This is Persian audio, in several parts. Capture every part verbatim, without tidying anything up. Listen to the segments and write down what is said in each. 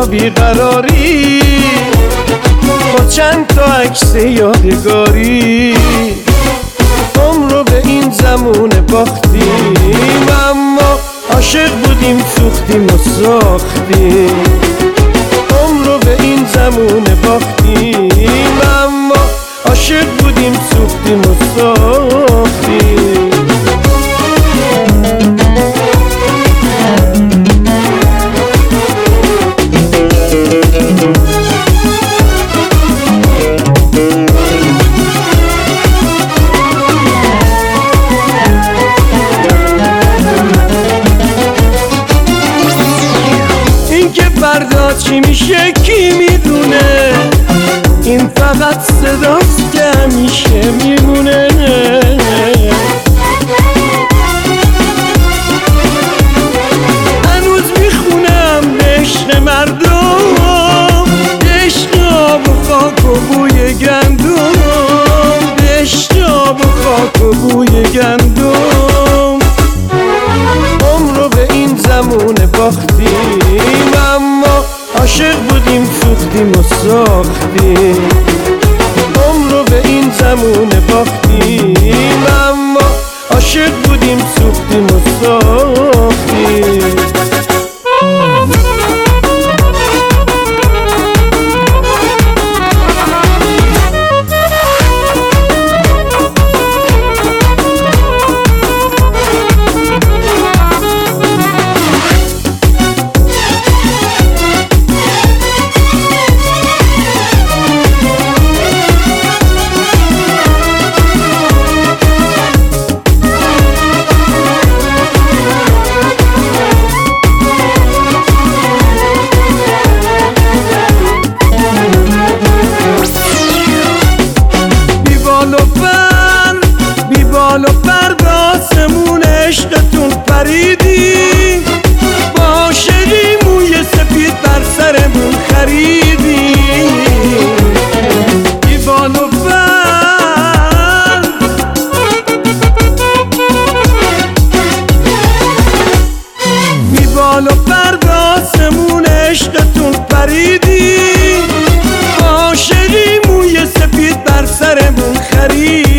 بیقراری با چند تا عکس یادگاری عمر رو به این زمونه باختیم، اما عاشق بودیم سوختیم و ساختیم. عمر رو به این زمونه باختیم، اما عاشق بودیم سوختیم و ساختیم. فردا چی میشه کی میدونه، این فقط صداست که همیشه میمونه. هنوز میخونم به عشق مردم، به عشق آب و خاک و بوی گندم، به عشق آب و خاک و بوی گندم. عمر رو به این زمونه باختیم، اما عاشق بودیم سوختیم و ساختیم. عمر رو به این زمونه باختیم، اما عاشق بودیم سوختیم و ساختیم. بال و پرواسمون عشقتون پریدی، با عاشقی موی سفید بر سرمون خریدی. بی بال و پر بی بال و پرواسمون عشقتون پریدی، با عاشقی موی سفید بر سرمون خریدی.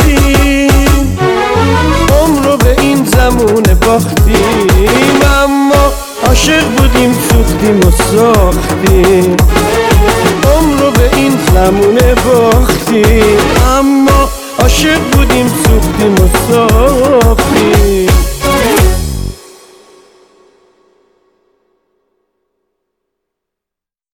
زمونه باختیم، اما عاشق بودیم سوختیم و ساختیم. عمر رو به این زمونه باختیم، اما عاشق بودیم سوختیم و ساختیم.